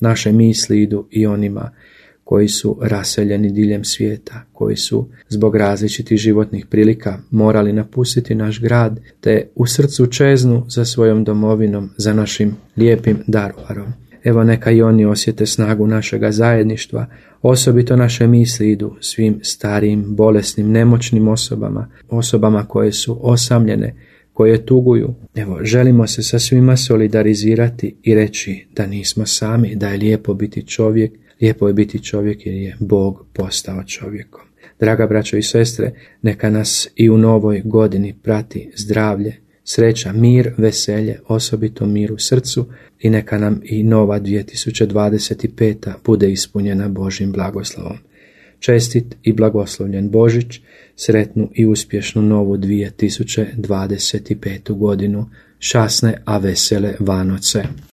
Naše misli idu i onima koji su raseljeni diljem svijeta, koji su zbog različitih životnih prilika morali napustiti naš grad, te u srcu čeznu za svojom domovinom, za našim lijepim Daruvarom. Evo neka i oni osjete snagu našega zajedništva, osobito naše misli idu svim starijim, bolesnim, nemoćnim osobama koje su osamljene, koje tuguju. Evo, želimo se sa svima solidarizirati i reći da nismo sami, da je lijepo biti čovjek. Lijepo je biti čovjek jer je Bog postao čovjekom. Draga braćo i sestre, neka nas i u novoj godini prati zdravlje, sreća, mir, veselje, osobito mir u srcu, i neka nam i nova 2025. bude ispunjena Božjim blagoslovom. Čestit i blagoslovljen Božić, sretnu i uspješnu novu 2025. godinu, šasne a vesele Vanoce.